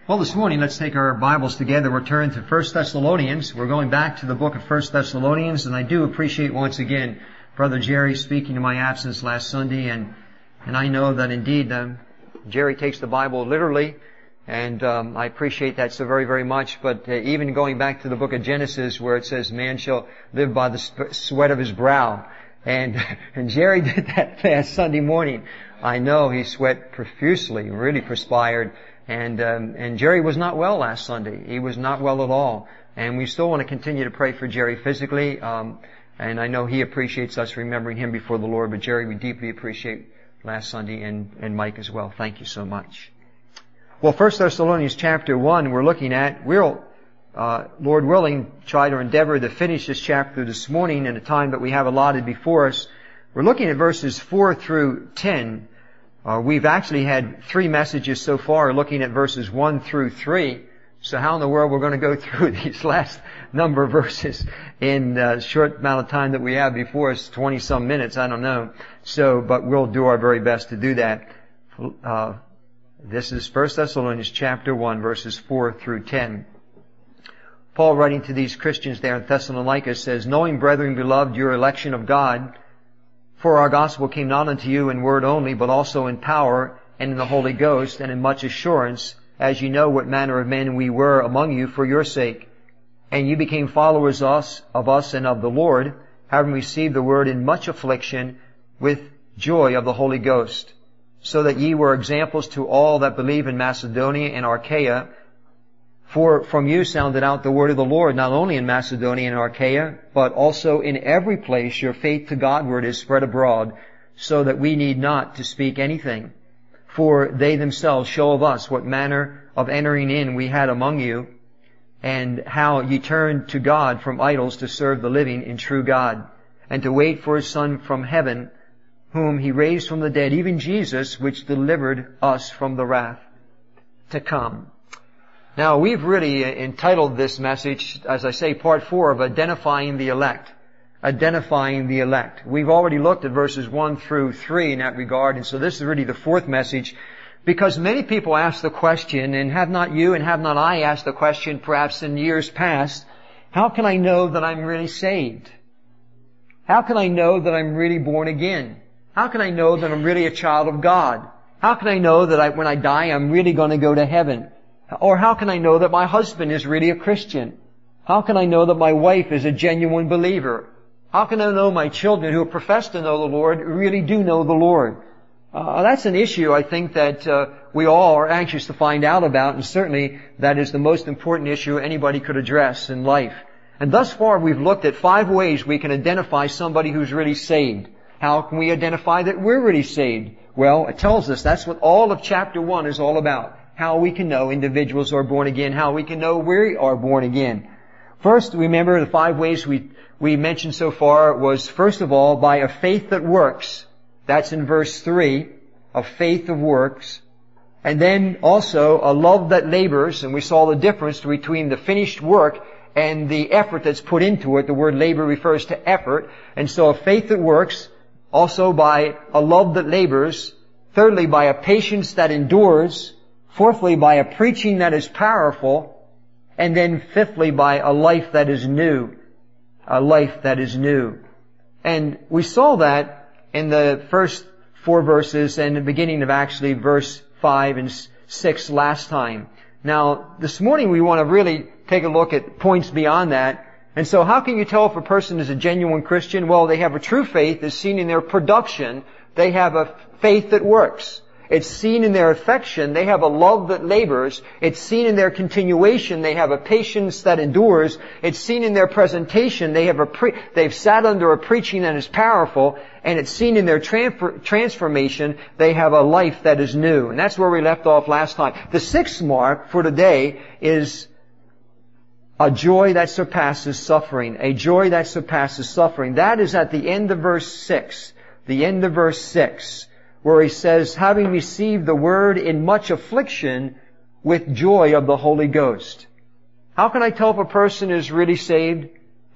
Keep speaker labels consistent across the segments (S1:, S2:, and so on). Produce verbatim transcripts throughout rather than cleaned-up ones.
S1: Well, this morning, let's take our Bibles together. We're turning to First Thessalonians. We're going back to the book of First Thessalonians, and I do appreciate once again Brother Jerry speaking in my absence last Sunday, and and I know that indeed um, Jerry takes the Bible literally, and um, I appreciate that so very, very much. But uh, even going back to the book of Genesis, where it says, "Man shall live by the sp- sweat of his brow," and and Jerry did that last Sunday morning. I know he sweat profusely, really perspired. And um, and Jerry was not well last Sunday. He was not well at all. And we still want to continue to pray for Jerry physically. Um, and I know he appreciates us remembering him before the Lord. But Jerry, we deeply appreciate last Sunday, and, and Mike as well. Thank you so much. Well, First Thessalonians chapter one we're looking at. We'll, uh, Lord willing, try to endeavor to finish this chapter this morning in the time that we have allotted before us. We're looking at verses four through ten. Uh, we've actually had three messages so far looking at verses one through three. So how in the world we're going to go through these last number of verses in a short amount of time that we have before us, twenty some minutes, I don't know. So, but we'll do our very best to do that. Uh, this is First Thessalonians chapter one, verses four through ten. Paul, writing to these Christians there in Thessalonica, says, "Knowing, brethren beloved, your election of God, for our gospel came not unto you in word only, but also in power and in the Holy Ghost, and in much assurance, as ye know what manner of men we were among you for your sake. And you became followers us, of us and of the Lord, having received the word in much affliction with joy of the Holy Ghost, so that ye were examples to all that believe in Macedonia and Achaia. For from you sounded out the word of the Lord, not only in Macedonia and Achaia, but also in every place your faith to Godward is spread abroad, so that we need not to speak anything. For they themselves show of us what manner of entering in we had among you, and how ye turned to God from idols to serve the living and true God, and to wait for His Son from heaven, whom He raised from the dead, even Jesus, which delivered us from the wrath to come." Now, we've really entitled this message, as I say, part four of Identifying the Elect. Identifying the Elect. We've already looked at verses one through three in that regard, and so this is really the fourth message, because many people ask the question, and have not you and have not I asked the question perhaps in years past, how can I know that I'm really saved? How can I know that I'm really born again? How can I know that I'm really a child of God? How can I know that I, when I die I'm really going to go to heaven? Or how can I know that my husband is really a Christian? How can I know that my wife is a genuine believer? How can I know my children who profess to know the Lord really do know the Lord? Uh, that's an issue I think that uh, we all are anxious to find out about, and certainly that is the most important issue anybody could address in life. And thus far we've looked at five ways we can identify somebody who's really saved. How can we identify that we're really saved? Well, it tells us that's what all of chapter one is all about. How we can know individuals are born again, how we can know we are born again. First, remember the five ways we, we mentioned so far was, first of all, by a faith that works. That's in verse three, a faith of works. And then also a love that labors, and we saw the difference between the finished work and the effort that's put into it. The word labor refers to effort. And so a faith that works, also by a love that labors. Thirdly, by a patience that endures. Fourthly, by a preaching that is powerful. And then fifthly, by a life that is new. A life that is new. And we saw that in the first four verses and the beginning of actually verse five and six last time. Now, this morning we want to really take a look at points beyond that. And so how can you tell if a person is a genuine Christian? Well, they have a true faith as seen in their production. They have a faith that works. It's seen in their affection. They have a love that labors. It's seen in their continuation. They have a patience that endures. It's seen in their presentation. They have a pre- they've sat under a preaching that is powerful. And it's seen in their transfer- transformation. They have a life that is new. And that's where we left off last time. The sixth mark for today is a joy that surpasses suffering. A joy that surpasses suffering. That is at the end of verse six. The end of verse six. Where he says, having received the word in much affliction with joy of the Holy Ghost. How can I tell if a person is really saved?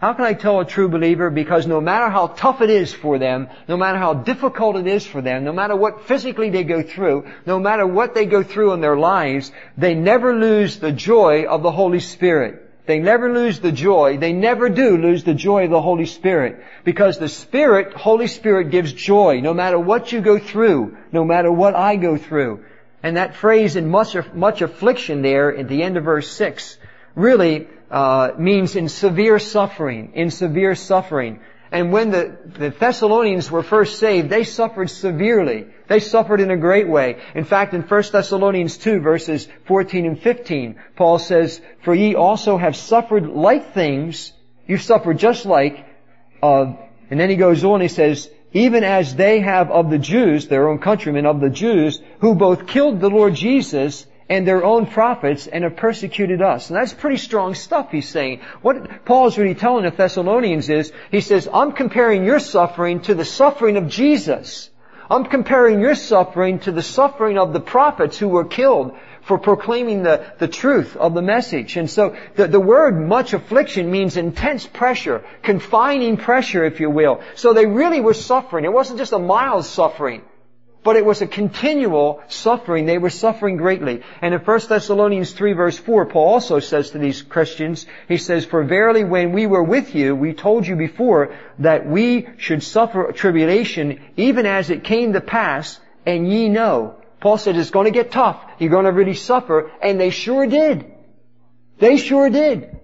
S1: How can I tell a true believer? Because no matter how tough it is for them, no matter how difficult it is for them, no matter what physically they go through, no matter what they go through in their lives, they never lose the joy of the Holy Spirit. They never lose the joy. They never do lose the joy of the Holy Spirit. Because the Spirit, Holy Spirit gives joy no matter what you go through, no matter what I go through. And that phrase in much, much affliction there at the end of verse six really uh, means in severe suffering, in severe suffering. And when the, the Thessalonians were first saved, they suffered severely. They suffered in a great way. In fact, in First Thessalonians two, verses fourteen and fifteen, Paul says, "For ye also have suffered like things." You've suffered just like, uh, and then he goes on, he says, "even as they have of the Jews," their own countrymen of the Jews, "who both killed the Lord Jesus and their own prophets, and have persecuted us." And that's pretty strong stuff he's saying. What Paul's really telling the Thessalonians is, he says, I'm comparing your suffering to the suffering of Jesus. I'm comparing your suffering to the suffering of the prophets who were killed for proclaiming the, the truth of the message. And so the, the word much affliction means intense pressure, confining pressure, if you will. So they really were suffering. It wasn't just a mild suffering, but it was a continual suffering. They were suffering greatly. And in First Thessalonians three verse four, Paul also says to these Christians, he says, "For verily when we were with you, we told you before that we should suffer tribulation, even as it came to pass, and ye know." Paul said it's going to get tough. You're going to really suffer. And they sure did. They sure did.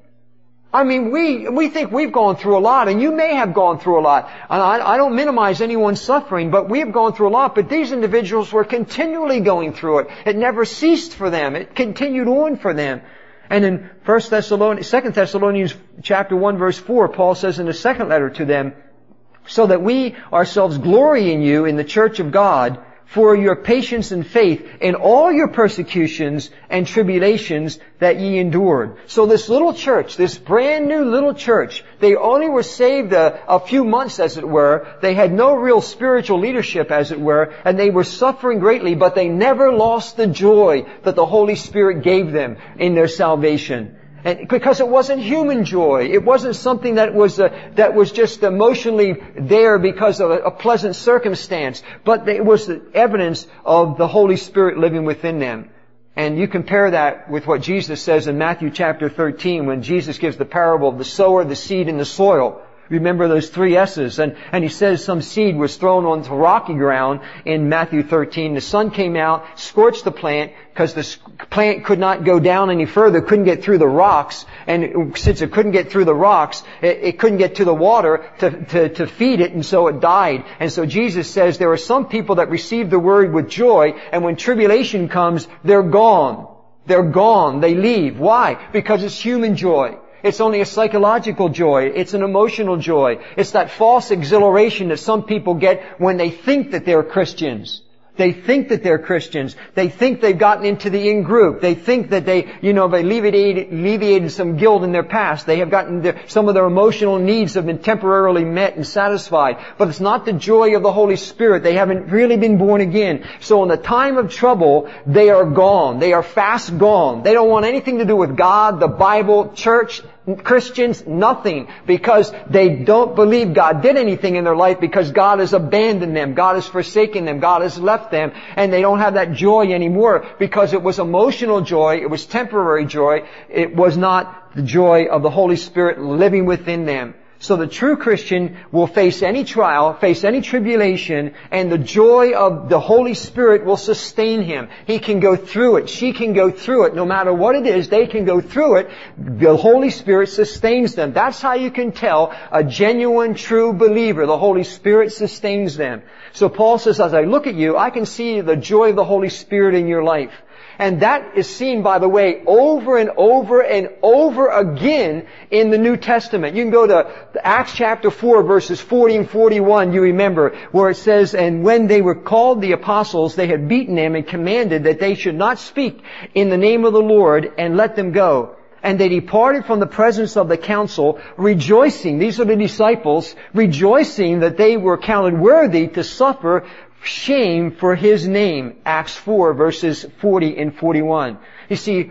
S1: I mean, we we think we've gone through a lot, and you may have gone through a lot. And I, I don't minimize anyone's suffering, but we have gone through a lot. But these individuals were continually going through it. It never ceased for them. It continued on for them. And in First Thessalonians, Second Thessalonians chapter one verse four, Paul says in the second letter to them, "So that we ourselves glory in you in the church of God, for your patience and faith in all your persecutions and tribulations that ye endured." So this little church, this brand new little church, they only were saved a, a few months, as it were. They had no real spiritual leadership, as it were, and they were suffering greatly, but they never lost the joy that the Holy Spirit gave them in their salvation. And because it wasn't human joy. It wasn't something that was uh, that was just emotionally there because of a, a pleasant circumstance. But it was the evidence of the Holy Spirit living within them. And you compare that with what Jesus says in Matthew chapter thirteen when Jesus gives the parable of the sower, the seed, and the soil. Remember those three S's. And, and he says some seed was thrown onto rocky ground in Matthew thirteen. The sun came out, scorched the plant, because the plant could not go down any further, couldn't get through the rocks. And since it couldn't get through the rocks, it, it couldn't get to the water to, to, to feed it, and so it died. And so Jesus says there are some people that receive the word with joy, and when tribulation comes, they're gone. They're gone. They leave. Why? Because it's human joy. It's only a psychological joy. It's an emotional joy. It's that false exhilaration that some people get when they think that they're Christians. They think that they're Christians. They think they've gotten into the in-group. They think that they, you know, they alleviated, alleviated some guilt in their past. They have gotten their, some of their emotional needs have been temporarily met and satisfied. But it's not the joy of the Holy Spirit. They haven't really been born again. So in the time of trouble, they are gone. They are fast gone. They don't want anything to do with God, the Bible, church, Christians, nothing, because they don't believe God did anything in their life, because God has abandoned them, God has forsaken them, God has left them, and they don't have that joy anymore because it was emotional joy, it was temporary joy, it was not the joy of the Holy Spirit living within them. So the true Christian will face any trial, face any tribulation, and the joy of the Holy Spirit will sustain him. He can go through it. She can go through it. No matter what it is, they can go through it. The Holy Spirit sustains them. That's how you can tell a genuine, true believer. The Holy Spirit sustains them. So Paul says, as I look at you, I can see the joy of the Holy Spirit in your life. And that is seen, by the way, over and over and over again in the New Testament. You can go to Acts chapter four, verses forty and forty-one, you remember, where it says, "And when they were called the apostles, they had beaten them and commanded that they should not speak in the name of the Lord, and let them go. And they departed from the presence of the council, rejoicing," these are the disciples, "rejoicing that they were counted worthy to suffer shame for His name." Acts four, verses forty and forty-one. You see,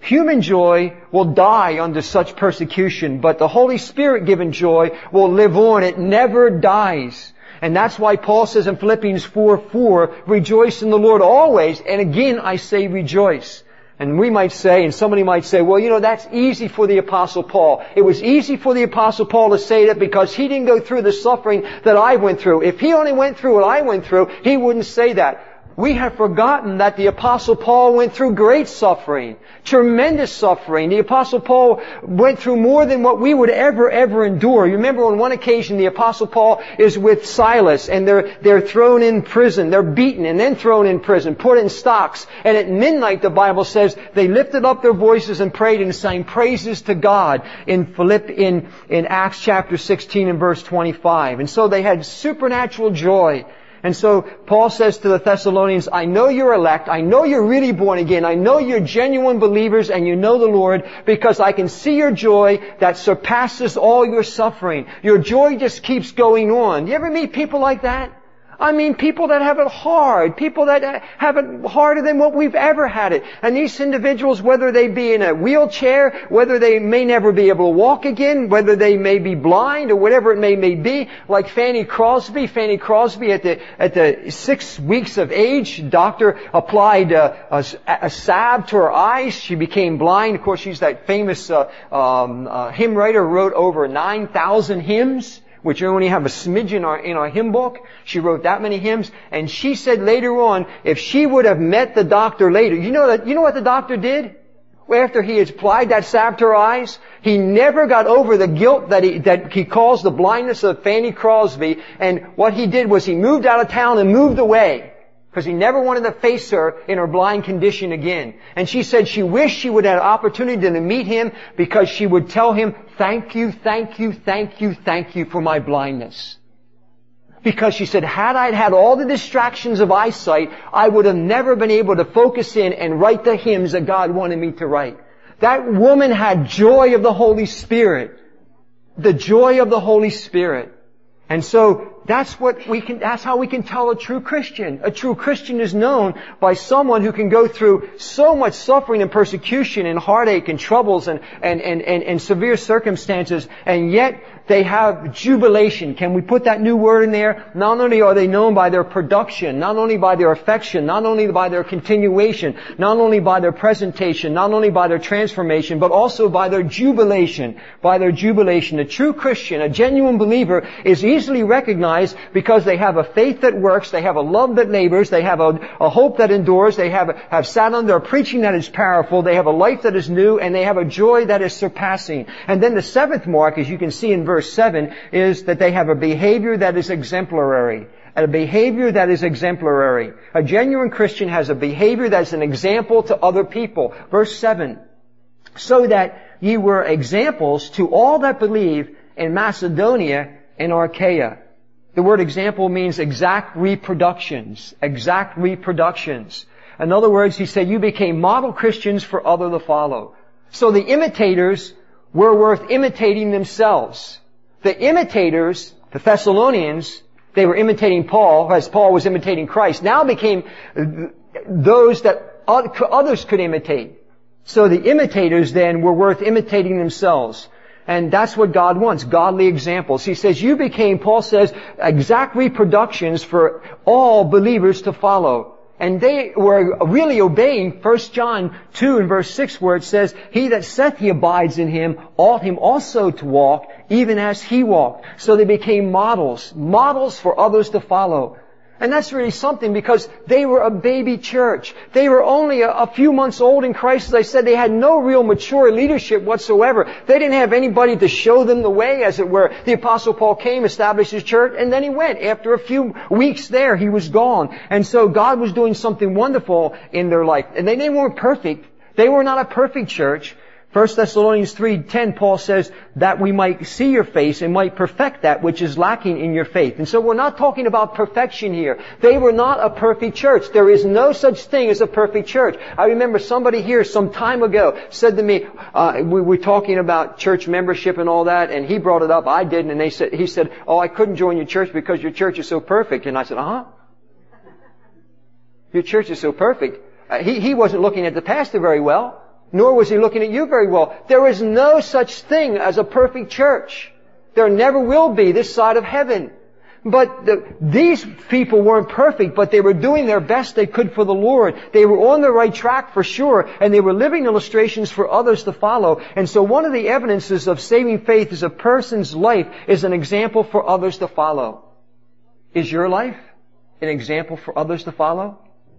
S1: human joy will die under such persecution, but the Holy Spirit given joy will live on. It never dies. And that's why Paul says in Philippians four four, rejoice in the Lord always. And again, I say rejoice. And we might say, and somebody might say, well, you know, that's easy for the Apostle Paul. It was easy for the Apostle Paul to say that because he didn't go through the suffering that I went through. If he only went through what I went through, he wouldn't say that. We have forgotten that the Apostle Paul went through great suffering, tremendous suffering. The Apostle Paul went through more than what we would ever, ever endure. You remember on one occasion the Apostle Paul is with Silas and they're, they're thrown in prison. They're beaten and then thrown in prison, put in stocks. And at midnight, the Bible says, they lifted up their voices and prayed and sang praises to God in Philipp, in, in Acts chapter sixteen and verse twenty-five. And so they had supernatural joy. And so Paul says to the Thessalonians, I know you're elect. I know you're really born again. I know you're genuine believers and you know the Lord because I can see your joy that surpasses all your suffering. Your joy just keeps going on. You ever meet people like that? I mean, people that have it hard, people that have it harder than what we've ever had it. And these individuals, whether they be in a wheelchair, whether they may never be able to walk again, whether they may be blind or whatever it may, may be, like Fanny Crosby. Fanny Crosby at the, at the six weeks of age, doctor applied a, a, a salve to her eyes. She became blind. Of course, she's that famous uh, um, uh, hymn writer who wrote over nine thousand hymns, which only have a smidge in our, in our hymn book. She wrote that many hymns. And she said later on, if she would have met the doctor later, you know that, you know what the doctor did? After he had applied that salve to her eyes, he never got over the guilt that he, that he caused the blindness of Fanny Crosby. And what he did was he moved out of town and moved away. Because he never wanted to face her in her blind condition again. And she said she wished she would have an opportunity to meet him because she would tell him, thank you, thank you, thank you, thank you for my blindness. Because she said, had I had all the distractions of eyesight, I would have never been able to focus in and write the hymns that God wanted me to write. That woman had joy of the Holy Spirit. The joy of the Holy Spirit. And so that's what we can, that's how we can tell a true Christian. A true Christian is known by someone who can go through so much suffering and persecution and heartache and troubles and, and, and, and, and severe circumstances, and yet they have jubilation. Can we put that new word in there? Not only are they known by their production, not only by their affection, not only by their continuation, not only by their presentation, not only by their transformation, but also by their jubilation. By their jubilation. A true Christian, a genuine believer, is easily recognized because they have a faith that works, they have a love that labors, they have a, a hope that endures, they have, have sat under a preaching that is powerful, they have a life that is new, and they have a joy that is surpassing. And then the seventh mark, as you can see in verse seven, is that they have a behavior that is exemplary. A behavior that is exemplary. A genuine Christian has a behavior that is an example to other people. Verse seven, so that ye were examples to all that believe in Macedonia and Achaia. The word example means exact reproductions. Exact reproductions. In other words, he said, you became model Christians for others to follow. So the imitators were worth imitating themselves. The imitators, the Thessalonians, they were imitating Paul, as Paul was imitating Christ, now became those that others could imitate. So the imitators then were worth imitating themselves. And that's what God wants, godly examples. He says, you became, Paul says, exact reproductions for all believers to follow. And they were really obeying First John two and verse six, where it says, he that saith he abides in him, ought him also to walk, even as he walked. So they became models, models for others to follow. And that's really something, because they were a baby church. They were only a, a few months old in Christ. As I said, they had no real mature leadership whatsoever. They didn't have anybody to show them the way, as it were. The Apostle Paul came, established his church, and then he went. After a few weeks there, he was gone. And so God was doing something wonderful in their life. And they, they weren't perfect. They were not a perfect church. First Thessalonians three ten, Paul says that we might see your face and might perfect that which is lacking in your faith. And so we're not talking about perfection here. They were not a perfect church. There is no such thing as a perfect church. I remember somebody here some time ago said to me, uh, we were talking about church membership and all that, and he brought it up. I didn't, and they said, he said, oh, I couldn't join your church because your church is so perfect. And I said, uh-huh. Your church is so perfect. Uh, he, he wasn't looking at the pastor very well. Nor was he looking at you very well. There is no such thing as a perfect church. There never will be this side of heaven. But the, these people weren't perfect, but they were doing their best they could for the Lord. They were on the right track for sure, and they were living illustrations for others to follow. And so one of the evidences of saving faith is a person's life is an example for others to follow. Is your life an example for others to follow?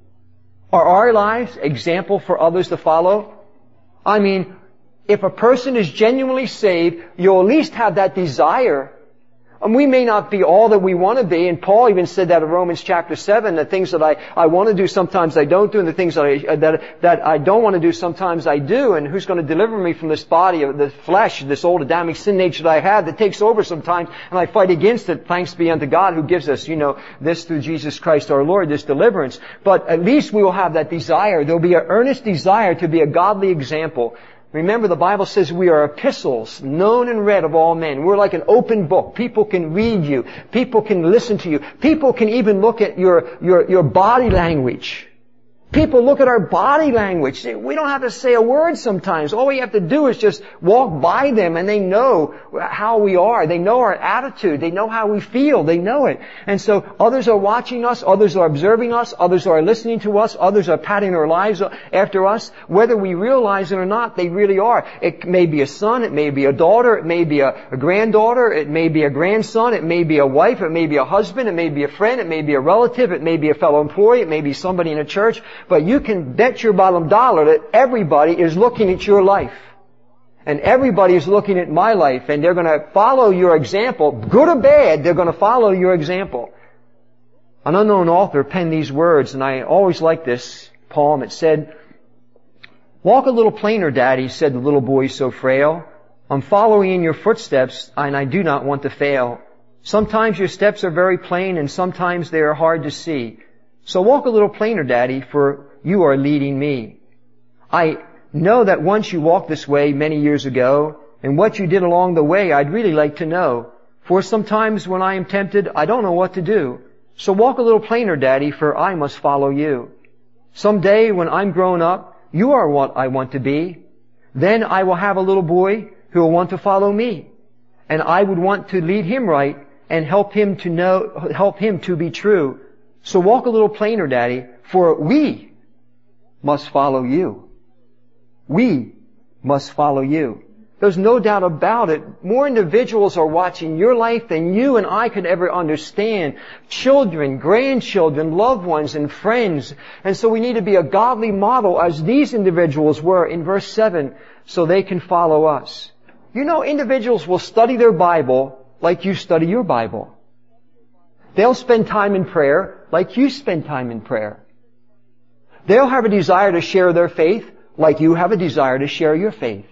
S1: Are our lives example for others to follow? I mean, if a person is genuinely saved, you'll at least have that desire. And we may not be all that we want to be, and Paul even said that in Romans chapter seven, the things that I, I want to do sometimes I don't do, and the things that I, that, that I don't want to do sometimes I do, and who's going to deliver me from this body of the flesh, this old Adamic sin nature that I have that takes over sometimes, and I fight against it, thanks be unto God who gives us, you know, this through Jesus Christ our Lord, this deliverance. But at least we will have that desire. There will be an earnest desire to be a godly example. Remember, the Bible says we are epistles, known and read of all men. We're like an open book. People can read you. People can listen to you. People can even look at your, your, your body language. People look at our body language. We don't have to say a word sometimes. All we have to do is just walk by them and they know how we are. They know our attitude. They know how we feel. They know it. And so others are watching us. Others are observing us. Others are listening to us. Others are patting our lives after us. Whether we realize it or not, they really are. It may be a son. It may be a daughter. It may be a, a granddaughter. It may be a grandson. It may be a wife. It may be a husband. It may be a friend. It may be a relative. It may be a fellow employee. It may be somebody in a church. But you can bet your bottom dollar that everybody is looking at your life. And everybody is looking at my life. And they're going to follow your example. Good or bad, they're going to follow your example. An unknown author penned these words, and I always like this poem. It said, "Walk a little plainer, Daddy," said the little boy so frail. "I'm following in your footsteps, and I do not want to fail. Sometimes your steps are very plain, and sometimes they are hard to see. So walk a little plainer, Daddy, for you are leading me. I know that once you walked this way many years ago, and what you did along the way I'd really like to know. For sometimes when I am tempted, I don't know what to do. So walk a little plainer, Daddy, for I must follow you. Someday when I'm grown up, you are what I want to be. Then I will have a little boy who will want to follow me. And I would want to lead him right and help him to know, help him to be true. So walk a little plainer, Daddy, for we must follow you. We must follow you." There's no doubt about it. More individuals are watching your life than you and I could ever understand. Children, grandchildren, loved ones, and friends. And so we need to be a godly model as these individuals were in verse seven so they can follow us. You know, individuals will study their Bible like you study your Bible. They'll spend time in prayer like you spend time in prayer. They'll have a desire to share their faith like you have a desire to share your faith.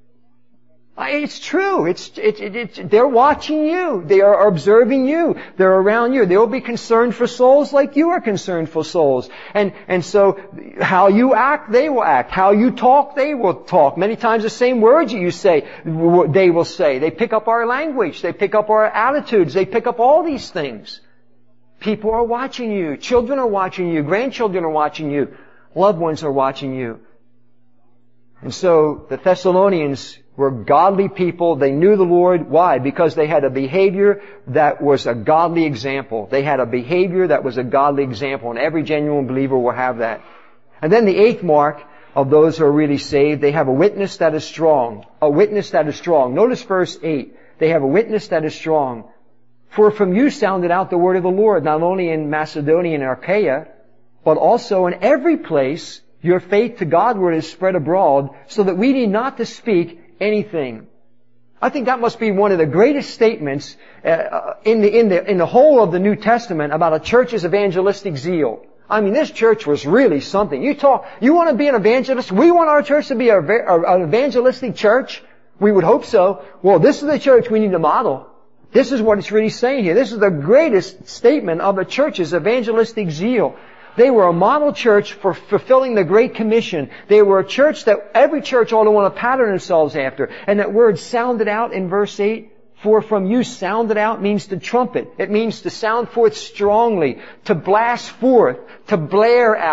S1: It's true. It's, it, it, it, they're watching you. They are observing you. They're around you. They'll be concerned for souls like you are concerned for souls. And, and so how you act, they will act. How you talk, they will talk. Many times the same words you say, they will say. They pick up our language. They pick up our attitudes. They pick up all these things. People are watching you. Children are watching you. Grandchildren are watching you. Loved ones are watching you. And so the Thessalonians were godly people. They knew the Lord. Why? Because they had a behavior that was a godly example. They had a behavior that was a godly example. And every genuine believer will have that. And then the eighth mark of those who are really saved, they have a witness that is strong. A witness that is strong. Notice verse eight. They have a witness that is strong. "For from you sounded out the word of the Lord, not only in Macedonia and Achaia, but also in every place your faith to Godward is spread abroad, so that we need not to speak anything." I think that must be one of the greatest statements uh, in the in the in the whole of the New Testament about a church's evangelistic zeal. I mean, this church was really something. You talk, you want to be an evangelist? We want our church to be a, a, an evangelistic church. We would hope so. Well, this is the church we need to model. This is what it's really saying here. This is the greatest statement of a church's evangelistic zeal. They were a model church for fulfilling the Great Commission. They were a church that every church ought to want to pattern themselves after. And that word sounded out in verse eight. For from you sounded out means to trumpet. It means to sound forth strongly, to blast forth, to blare out.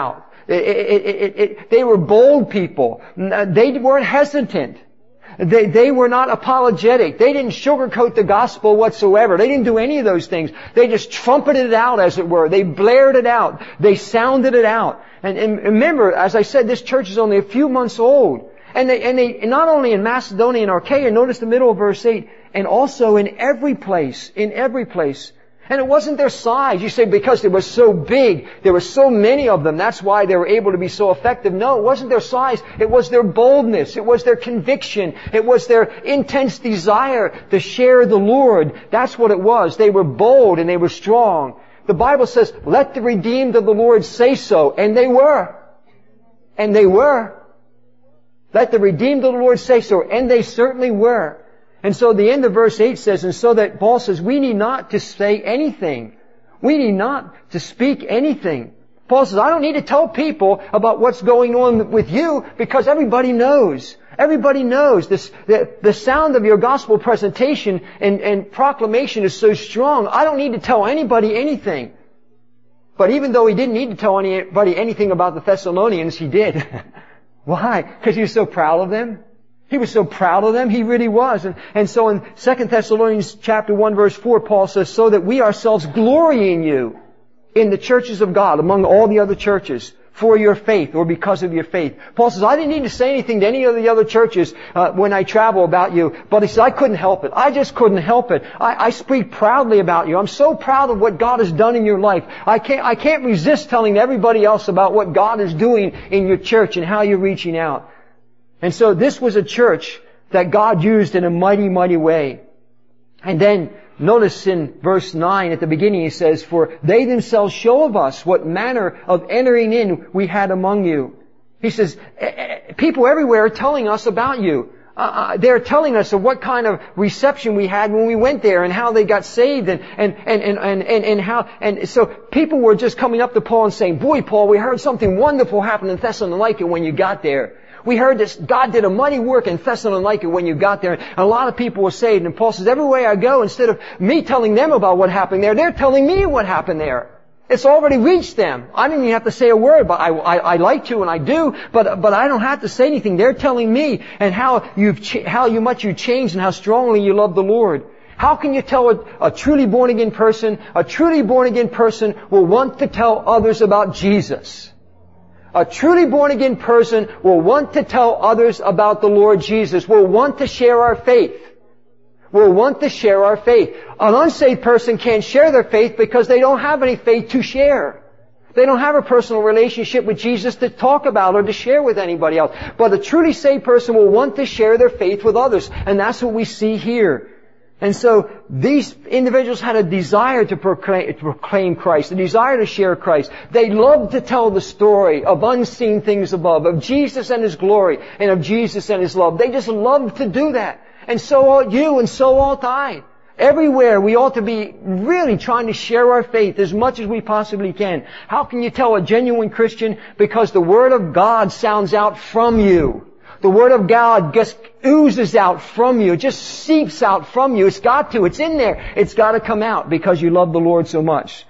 S1: It, it, it, it, they were bold people. They weren't hesitant. They, they were not apologetic. They didn't sugarcoat the gospel whatsoever. They didn't do any of those things. They just trumpeted it out, as it were. They blared it out. They sounded it out. And, and remember, as I said, this church is only a few months old. And they, and they, not only in Macedonia and Achaia, notice the middle of verse eight, and also in every place, in every place. And it wasn't their size. You say because they were so big, there were so many of them, that's why they were able to be so effective. No, it wasn't their size. It was their boldness. It was their conviction. It was their intense desire to share the Lord. That's what it was. They were bold and they were strong. The Bible says, let the redeemed of the Lord say so. And they were. And they were. Let the redeemed of the Lord say so. And they certainly were. And so the end of verse eight says, and so that Paul says, we need not to say anything. We need not to speak anything. Paul says, I don't need to tell people about what's going on with you because everybody knows. Everybody knows. This, the, the sound of your gospel presentation and, and proclamation is so strong. I don't need to tell anybody anything. But even though he didn't need to tell anybody anything about the Thessalonians, he did. Why? Because he was so proud of them. He was so proud of them. He really was. And, and so in Second Thessalonians chapter one verse four, Paul says, so that we ourselves glory in you in the churches of God among all the other churches for your faith or because of your faith. Paul says, I didn't need to say anything to any of the other churches uh, when I travel about you. But he says, I couldn't help it. I just couldn't help it. I, I speak proudly about you. I'm so proud of what God has done in your life. I can't, I can't resist telling everybody else about what God is doing in your church and how you're reaching out. And so this was a church that God used in a mighty, mighty way. And then notice in verse nine at the beginning he says, for they themselves show of us what manner of entering in we had among you. He says, people everywhere are telling us about you. Uh, they're telling us of what kind of reception we had when we went there and how they got saved and, and, and, and, and, and, and how, and so people were just coming up to Paul and saying, boy, Paul, we heard something wonderful happen in Thessalonica when you got there. We heard this, God did a mighty work in Thessalonica when you got there. And a lot of people were saved. And Paul says, everywhere I go, instead of me telling them about what happened there, they're telling me what happened there. It's already reached them. I didn't even have to say a word, but I, I, I like to and I do, but, but I don't have to say anything. They're telling me and how you've, ch- how you much you changed and how strongly you love the Lord. How can you tell a, a truly born again person, a truly born again person will want to tell others about Jesus? A truly born-again person will want to tell others about the Lord Jesus, will want to share our faith, will want to share our faith. An unsaved person can't share their faith because they don't have any faith to share. They don't have a personal relationship with Jesus to talk about or to share with anybody else. But a truly saved person will want to share their faith with others, and that's what we see here. And so these individuals had a desire to proclaim, to proclaim Christ, a desire to share Christ. They loved to tell the story of unseen things above, of Jesus and His glory, and of Jesus and His love. They just loved to do that. And so ought you, and so ought I. Everywhere we ought to be really trying to share our faith as much as we possibly can. How can you tell a genuine Christian? Because the Word of God sounds out from you. The Word of God just oozes out from you. It just seeps out from you. It's got to. It's in there. It's got to come out because you love the Lord so much.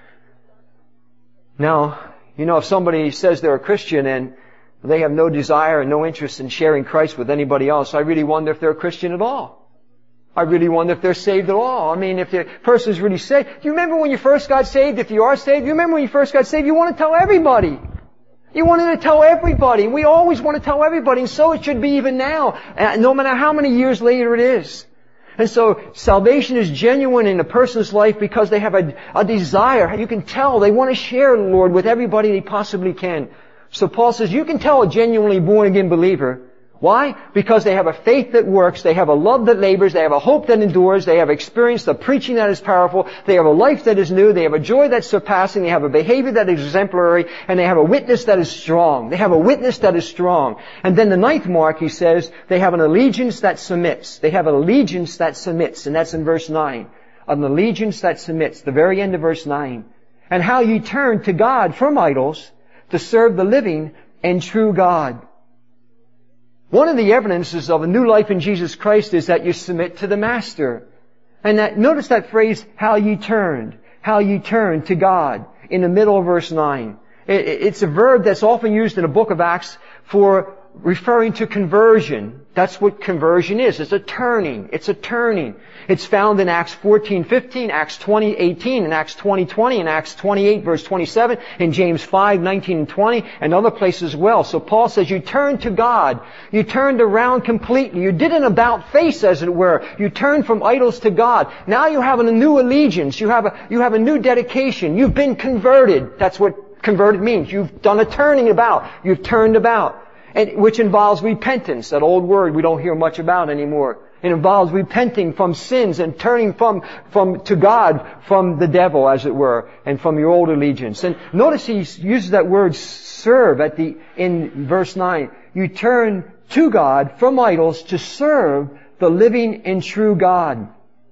S1: Now, you know, if somebody says they're a Christian and they have no desire and no interest in sharing Christ with anybody else, I really wonder if they're a Christian at all. I really wonder if they're saved at all. I mean, if the person's really saved. Do you remember when you first got saved? If you are saved, you remember when you first got saved? You want to tell everybody. You wanted to tell everybody. We always want to tell everybody, and so it should be even now, no matter how many years later it is. And so salvation is genuine in a person's life because they have a, a desire. You can tell they want to share the Lord with everybody they possibly can. So Paul says you can tell a genuinely born-again believer. Why? Because they have a faith that works, they have a love that labors, they have a hope that endures, they have experienced the preaching that is powerful, they have a life that is new, they have a joy that's surpassing, they have a behavior that is exemplary, and they have a witness that is strong. They have a witness that is strong. And then the ninth mark, he says, they have an allegiance that submits. They have an allegiance that submits, and that's in verse nine. An allegiance that submits, the very end of verse nine. And how ye turn to God from idols to serve the living and true God. One of the evidences of a new life in Jesus Christ is that you submit to the Master. And that, notice that phrase, how ye turned. How ye turned to God in the middle of verse nine. It's a verb that's often used in the book of Acts for referring to conversion. That's what conversion is. It's a turning. It's a turning. It's found in Acts fourteen fifteen, Acts twenty eighteen, and Acts twenty twenty, and Acts twenty-eight verse twenty-seven, in James five nineteen and twenty, and other places as well. So Paul says you turned to God. You turned around completely. You did an about face, as it were. You turned from idols to God. Now you have a new allegiance. You have a, you have a new dedication. You've been converted. That's what converted means. You've done a turning about. You've turned about. And, which involves repentance, that old word we don't hear much about anymore. It involves repenting from sins and turning from, from, to God from the devil, as it were, and from your old allegiance. And notice he uses that word serve at the, in verse nine. You turn to God from idols to serve the living and true God.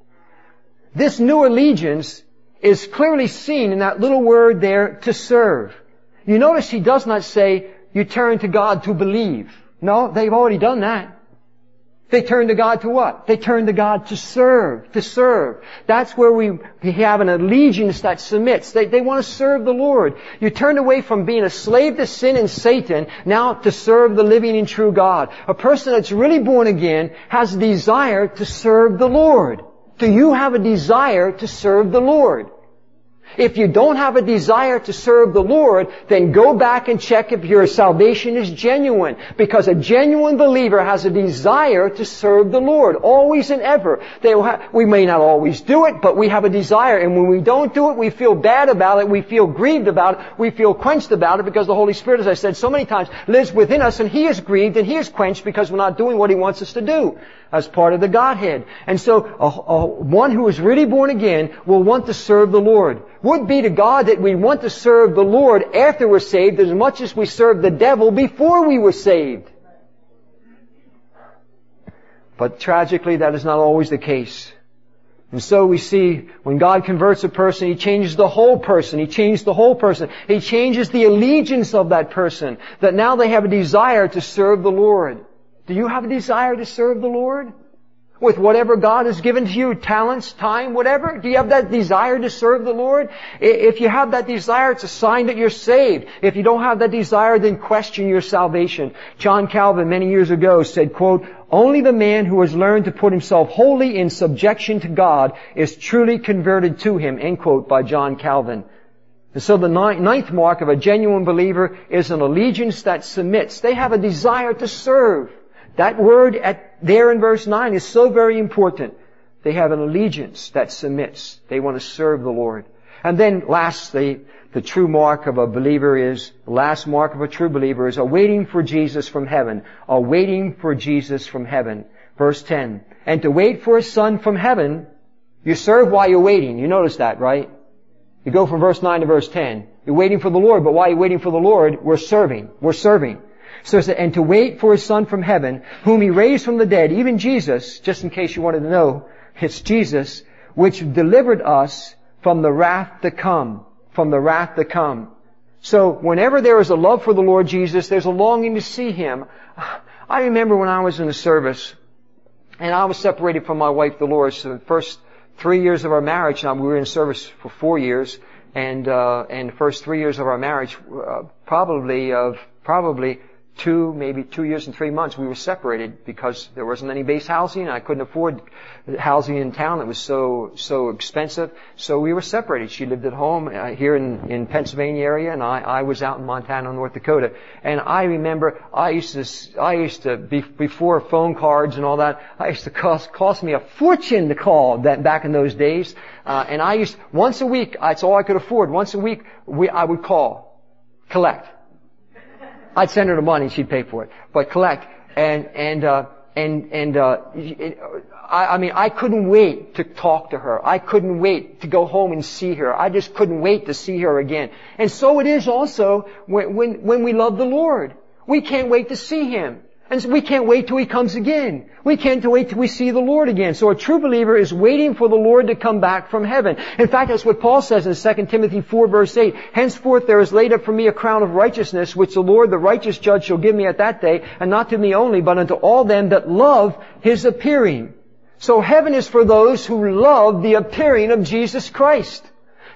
S1: This new allegiance is clearly seen in that little word there, to serve. You notice he does not say, you turn to God to believe. No, they've already done that. They turn to God to what? They turn to God to serve. To serve. That's where we have an allegiance that submits. They, they want to serve the Lord. You turn away from being a slave to sin and Satan, now to serve the living and true God. A person that's really born again has a desire to serve the Lord. Do you have a desire to serve the Lord? If you don't have a desire to serve the Lord, then go back and check if your salvation is genuine. Because a genuine believer has a desire to serve the Lord, always and ever. They will have, we may not always do it, but we have a desire. And when we don't do it, we feel bad about it, we feel grieved about it, we feel quenched about it, because the Holy Spirit, as I said so many times, lives within us, and He is grieved and He is quenched because we're not doing what He wants us to do as part of the Godhead. And so a, a, one who is really born again will want to serve the Lord. Would be to God that we want to serve the Lord after we're saved as much as we served the devil before we were saved. But tragically, that is not always the case. And so we see when God converts a person, He changes the whole person. He changes the whole person. He changes the allegiance of that person, that now they have a desire to serve the Lord. Do you have a desire to serve the Lord? With whatever God has given to you, talents, time, whatever? Do you have that desire to serve the Lord? If you have that desire, it's a sign that you're saved. If you don't have that desire, then question your salvation. John Calvin, many years ago, said, quote, only the man who has learned to put himself wholly in subjection to God is truly converted to Him, end quote, by John Calvin. And so the ninth mark of a genuine believer is an allegiance that submits. They have a desire to serve. That word at, there in verse nine is so very important. They have an allegiance that submits. They want to serve the Lord. And then lastly, the true mark of a believer is, the last mark of a true believer is a waiting for Jesus from heaven. A waiting for Jesus from heaven. Verse ten. And to wait for a son from heaven, you serve while you're waiting. You notice that, right? You go from verse nine to verse ten. You're waiting for the Lord, but while you're waiting for the Lord, we're serving. We're serving. So it says, and to wait for His Son from heaven, whom He raised from the dead, even Jesus, just in case you wanted to know, it's Jesus, which delivered us from the wrath to come. From the wrath to come. So whenever there is a love for the Lord Jesus, there's a longing to see Him. I remember when I was in the service, and I was separated from my wife, Dolores, the first three years of our marriage. Now, we were in service for four years, and uh, and the first three years of our marriage, uh, probably of probably. Two, maybe two years and three months, we were separated because there wasn't any base housing. I couldn't afford housing in town. It was so, so expensive. So we were separated. She lived at home uh, here in, in Pennsylvania area, and I, I was out in Montana, North Dakota. And I remember I used to, I used to, be, before phone cards and all that, I used to cost, cost me a fortune to call that back in those days. Uh, and I used, once a week, that's all I could afford. Once a week, we, I would call, collect. I'd send her the money, she'd pay for it. But collect. And, and, uh, and, and, uh, it, I, I mean, I couldn't wait to talk to her. I couldn't wait to go home and see her. I just couldn't wait to see her again. And so it is also when, when, when we love the Lord. We can't wait to see Him. And so we can't wait till He comes again. We can't wait till we see the Lord again. So a true believer is waiting for the Lord to come back from heaven. In fact, that's what Paul says in Second Timothy four verse eight. Henceforth there is laid up for me a crown of righteousness, which the Lord, the righteous judge, shall give me at that day, and not to me only, but unto all them that love His appearing. So heaven is for those who love the appearing of Jesus Christ.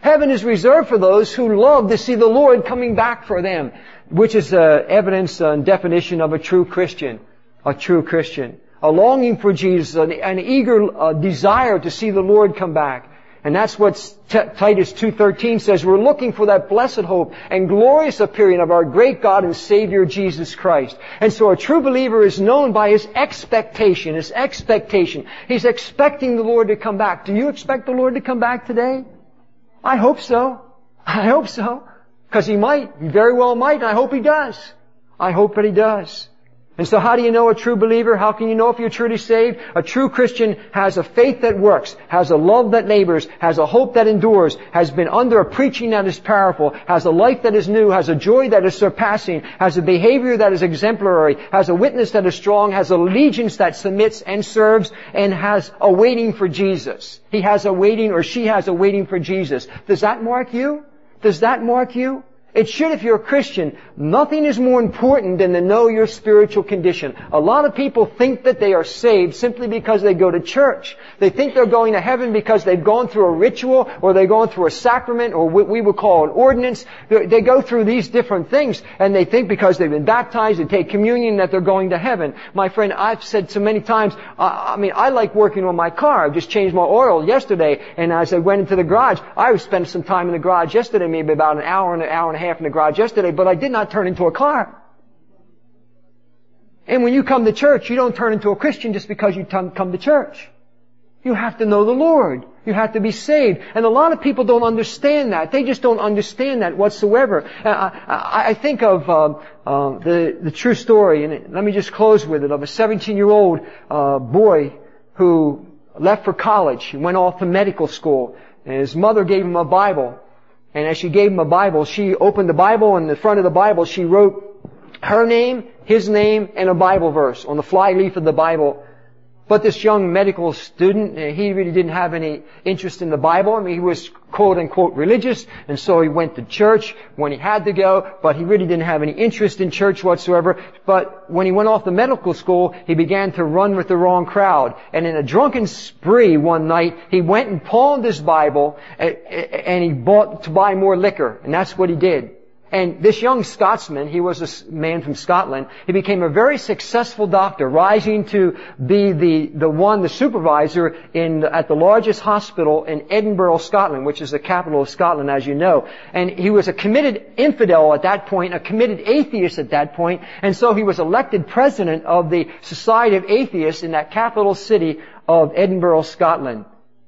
S1: Heaven is reserved for those who love to see the Lord coming back for them, which is uh, evidence and definition of a true Christian. A true Christian. A longing for Jesus, an, an eager uh, desire to see the Lord come back. And that's what T- Titus two thirteen says. We're looking for that blessed hope and glorious appearing of our great God and Savior Jesus Christ. And so a true believer is known by his expectation, his expectation. He's expecting the Lord to come back. Do you expect the Lord to come back today? I hope so. I hope so. Because He might. He very well might, and I hope He does. I hope that He does. And so how do you know a true believer? How can you know if you're truly saved? A true Christian has a faith that works, has a love that labors, has a hope that endures, has been under a preaching that is powerful, has a life that is new, has a joy that is surpassing, has a behavior that is exemplary, has a witness that is strong, has allegiance that submits and serves, and has a waiting for Jesus. He has a waiting, or she has a waiting for Jesus. Does that mark you? Does that mark you? It should if you're a Christian. Nothing is more important than to know your spiritual condition. A lot of people think that they are saved simply because they go to church. They think they're going to heaven because they've gone through a ritual, or they've gone through a sacrament, or what we would call an ordinance. They go through these different things, and they think because they've been baptized, they take communion, that they're going to heaven. My friend, I've said so many times, uh, I mean, I like working on my car. I just changed my oil yesterday, and as I went into the garage, I spent some time in the garage yesterday, maybe about an hour and an hour and a half in the garage yesterday, but I did not turn into a car. And when you come to church, you don't turn into a Christian just because you come to church. You have to know the Lord. You have to be saved. And a lot of people don't understand that. They just don't understand that whatsoever. I, I, I think of uh, uh, the, the true story, and let me just close with it, of a seventeen-year-old uh, boy who left for college. He went off to medical school, and his mother gave him a Bible. And as she gave him a Bible, she opened the Bible, and in the front of the Bible she wrote her name, his name, and a Bible verse on the flyleaf of the Bible. But this young medical student, he really didn't have any interest in the Bible. I mean, he was quote-unquote religious, and so he went to church when he had to go, but he really didn't have any interest in church whatsoever. But when he went off to medical school, he began to run with the wrong crowd. And in a drunken spree one night, he went and pawned his Bible, and he bought to buy more liquor, and that's what he did. And this young Scotsman, he was a man from Scotland, he became a very successful doctor, rising to be the, the one, the supervisor in, at the largest hospital in Edinburgh, Scotland, which is the capital of Scotland, as you know. And he was a committed infidel at that point, a committed atheist at that point, and so he was elected president of the Society of Atheists in that capital city of Edinburgh, Scotland.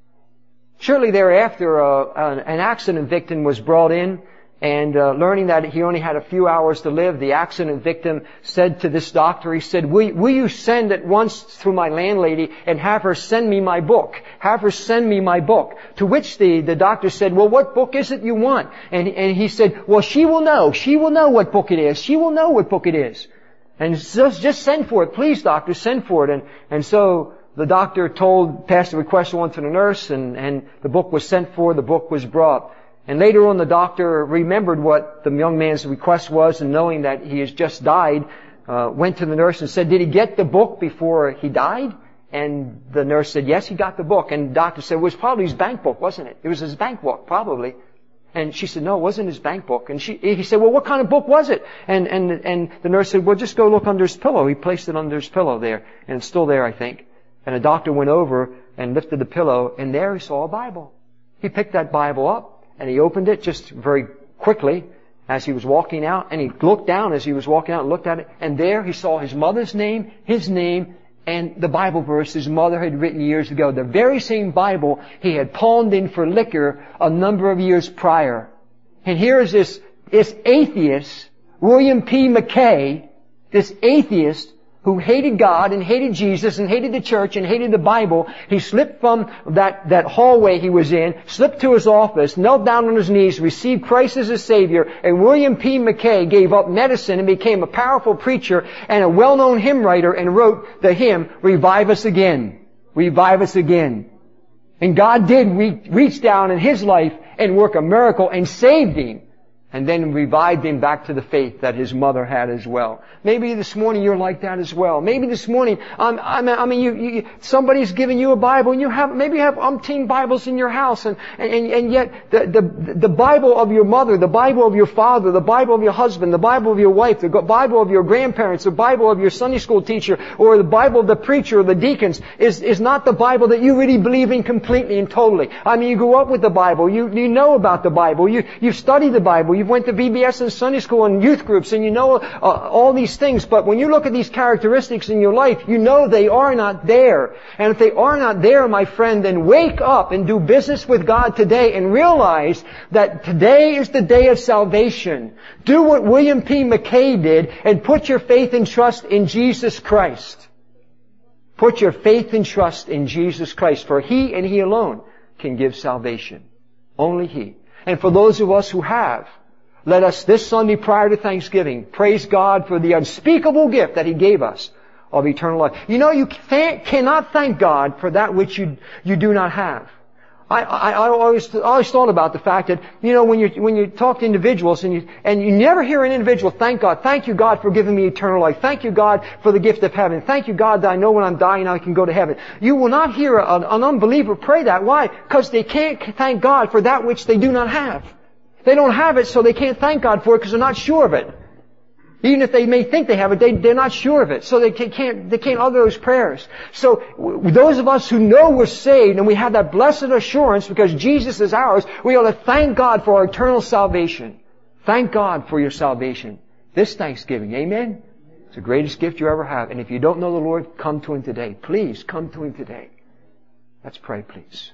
S1: Shortly thereafter, uh, an, an accident victim was brought in. And uh, learning that he only had a few hours to live, the accident victim said to this doctor, he said, will, will you send at once through my landlady and have her send me my book? Have her send me my book. To which the, the doctor said, well, what book is it you want? And, and he said, well, she will know. She will know what book it is. She will know what book it is. And just, just send for it. Please, doctor, send for it. And, and so the doctor told, passed the request on to the nurse, and, and the book was sent for, the book was brought. And later on, the doctor remembered what the young man's request was, and knowing that he has just died, uh, went to the nurse and said, did he get the book before he died? And the nurse said, yes, he got the book. And the doctor said, it was probably his bank book, wasn't it? It was his bank book, probably. And she said, no, it wasn't his bank book. And she, he said, well, what kind of book was it? And, and, and the nurse said, well, just go look under his pillow. He placed it under his pillow there. And it's still there, I think. And the doctor went over and lifted the pillow, and there he saw a Bible. He picked that Bible up. And he opened it just very quickly as he was walking out. And he looked down as he was walking out and looked at it. And there he saw his mother's name, his name, and the Bible verse his mother had written years ago. The very same Bible he had pawned in for liquor a number of years prior. And here is this, this atheist, William P. McKay, this atheist, who hated God and hated Jesus and hated the church and hated the Bible. He slipped from that, that hallway he was in, slipped to his office, knelt down on his knees, received Christ as his Savior, and William P. McKay gave up medicine and became a powerful preacher and a well-known hymn writer, and wrote the hymn, Revive Us Again. Revive Us Again. And God did re- reach down in his life and work a miracle and saved him. and then revived him back to the faith that his mother had as well. Maybe this morning you're like that as well. Maybe this morning, um, I mean, I mean you, you, somebody's given you a Bible, and you have, maybe you have umpteen Bibles in your house, and, and, and yet the, the, the Bible of your mother, the Bible of your father, the Bible of your husband, the Bible of your wife, the Bible of your grandparents, the Bible of your Sunday school teacher, or the Bible of the preacher or the deacons is, is not the Bible that you really believe in completely and totally. I mean, you grew up with the Bible, you, you know about the Bible, you, you've studied the Bible, you went to V B S and Sunday school and youth groups, and you know uh, all these things, but when you look at these characteristics in your life, you know they are not there. And if they are not there, my friend, then wake up and do business with God today and realize that today is the day of salvation. Do what William P. McKay did and put your faith and trust in Jesus Christ. Put your faith and trust in Jesus Christ, for He and He alone can give salvation. Only He. And for those of us who have, let us this Sunday prior to Thanksgiving praise God for the unspeakable gift that He gave us of eternal life. You know, you can't, cannot thank God for that which you, you do not have. I, I, I always, I always thought about the fact that, you know, when you, when you talk to individuals and you, and you never hear an individual, thank God, thank you God for giving me eternal life. Thank you God for the gift of heaven. Thank you God that I know when I'm dying I can go to heaven. You will not hear an, an unbeliever pray that. Why? Because they can't thank God for that which they do not have. They don't have it, so they can't thank God for it because they're not sure of it. Even if they may think they have it, they, they're not sure of it. So they can't, they can't utter those prayers. So those of us who know we're saved and we have that blessed assurance because Jesus is ours, we ought to thank God for our eternal salvation. Thank God for your salvation. This Thanksgiving, amen? It's the greatest gift you ever have. And if you don't know the Lord, come to Him today. Please, come to Him today. Let's pray, please.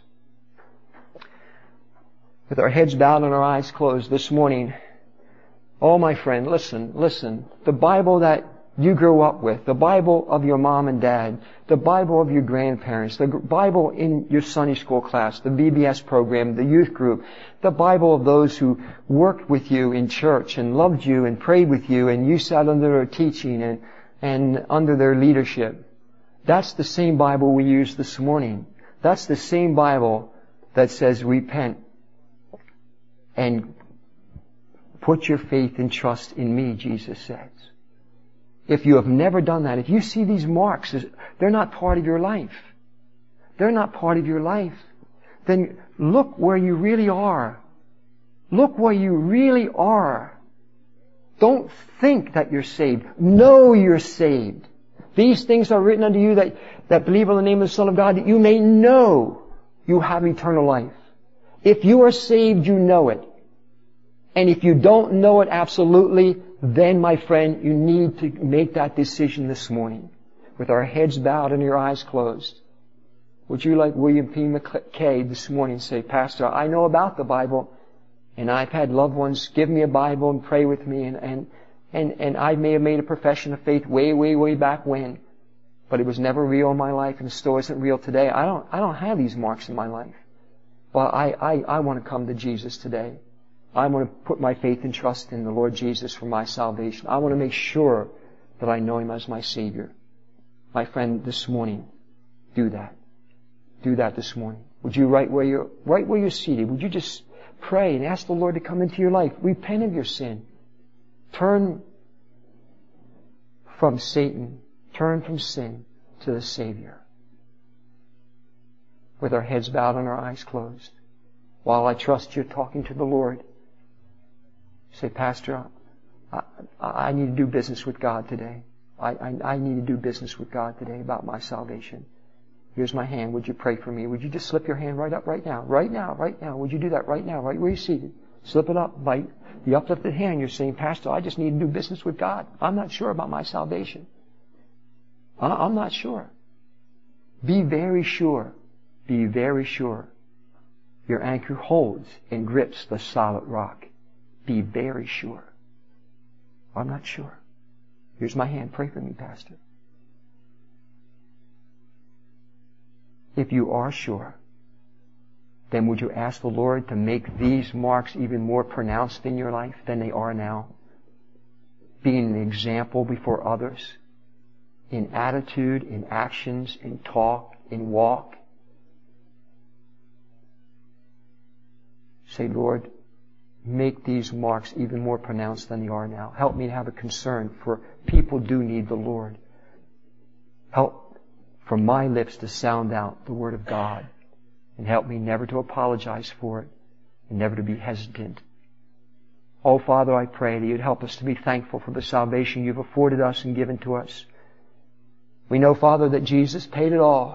S1: With our heads bowed and our eyes closed this morning, oh, my friend, listen, listen. The Bible that you grew up with, the Bible of your mom and dad, the Bible of your grandparents, the Bible in your Sunday school class, the V B S program, the youth group, the Bible of those who worked with you in church and loved you and prayed with you and you sat under their teaching and, and under their leadership. That's the same Bible we used this morning. That's the same Bible that says repent and put your faith and trust in me, Jesus says. If you have never done that, if you see these marks, they're not part of your life. They're not part of your life. Then look where you really are. Look where you really are. Don't think that you're saved. Know you're saved. These things are written unto you that, that believe on the name of the Son of God, that you may know you have eternal life. If you are saved, you know it. And if you don't know it absolutely, then, my friend, you need to make that decision this morning. With our heads bowed and your eyes closed. Would you, like William P. McKay this morning, say, Pastor, I know about the Bible, and I've had loved ones give me a Bible and pray with me, and, and, and, and I may have made a profession of faith way, way, way back when, but it was never real in my life, and it still isn't real today. I don't, I don't have these marks in my life. Well, I, I, I want to come to Jesus today. I want to put my faith and trust in the Lord Jesus for my salvation. I want to make sure that I know Him as my Savior. My friend, this morning, do that. Do that this morning. Would you, right where you're, right where you're seated, would you just pray and ask the Lord to come into your life? Repent of your sin. Turn from Satan. Turn from sin to the Savior. With our heads bowed and our eyes closed. While I trust you're talking to the Lord. Say, Pastor, I, I need to do business with God today. I, I, I need to do business with God today about my salvation. Here's my hand. Would you pray for me? Would you just slip your hand right up right now? Right now, right now. Would you do that right now, right where you're seated? Slip it up by the uplifted hand. You're saying, Pastor, I just need to do business with God. I'm not sure about my salvation. I'm not sure. Be very sure. Be very sure. Your anchor holds and grips the solid rock. Be very sure. I'm not sure. Here's my hand. Pray for me, Pastor. If you are sure, then would you ask the Lord to make these marks even more pronounced in your life than they are now? Being an example before others in attitude, in actions, in talk, in walk. Say, Lord, make these marks even more pronounced than they are now. Help me to have a concern, for people do need the Lord. Help for my lips to sound out the Word of God, and help me never to apologize for it and never to be hesitant. Oh, Father, I pray that You'd help us to be thankful for the salvation You've afforded us and given to us. We know, Father, that Jesus paid it all.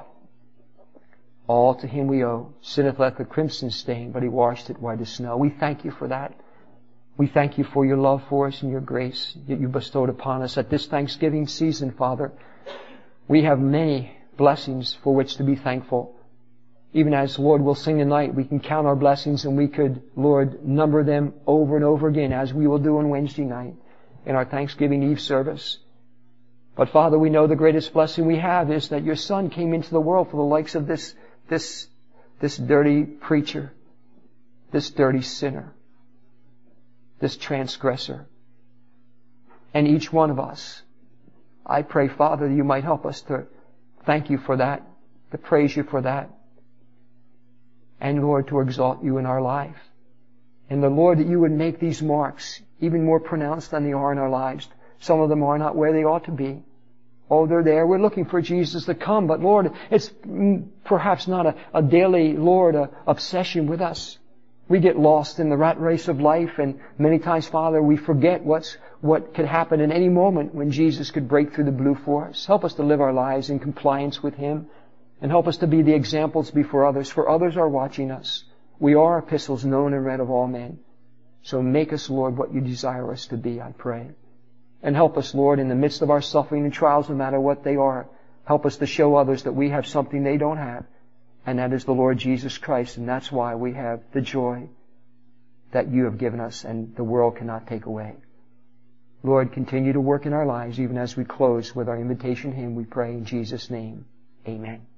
S1: All to Him we owe. Sinneth like the crimson stain, but He washed it white as snow. We thank You for that. We thank You for Your love for us and Your grace that You bestowed upon us at this Thanksgiving season, Father. We have many blessings for which to be thankful. Even as, Lord, we'll sing tonight, we can count our blessings and we could, Lord, number them over and over again, as we will do on Wednesday night in our Thanksgiving Eve service. But Father, we know the greatest blessing we have is that Your Son came into the world for the likes of this, this, this dirty preacher, this dirty sinner, this transgressor. And each one of us, I pray, Father, that You might help us to thank You for that, to praise You for that, and Lord, to exalt You in our life. And the Lord, that You would make these marks even more pronounced than they are in our lives. Some of them are not where they ought to be. Oh, they're there. We're looking for Jesus to come. But Lord, it's perhaps not a, a daily, Lord, a obsession with us. We get lost in the rat race of life, and many times, Father, we forget what's, what could happen in any moment when Jesus could break through the blue for us. Help us to live our lives in compliance with Him, and help us to be the examples before others, for others are watching us. We are epistles known and read of all men. So make us, Lord, what You desire us to be, I pray. And help us, Lord, in the midst of our suffering and trials, no matter what they are, help us to show others that we have something they don't have, and that is the Lord Jesus Christ, and that's why we have the joy that You have given us and the world cannot take away. Lord, continue to work in our lives even as we close with our invitation hymn, we pray in Jesus' name. Amen.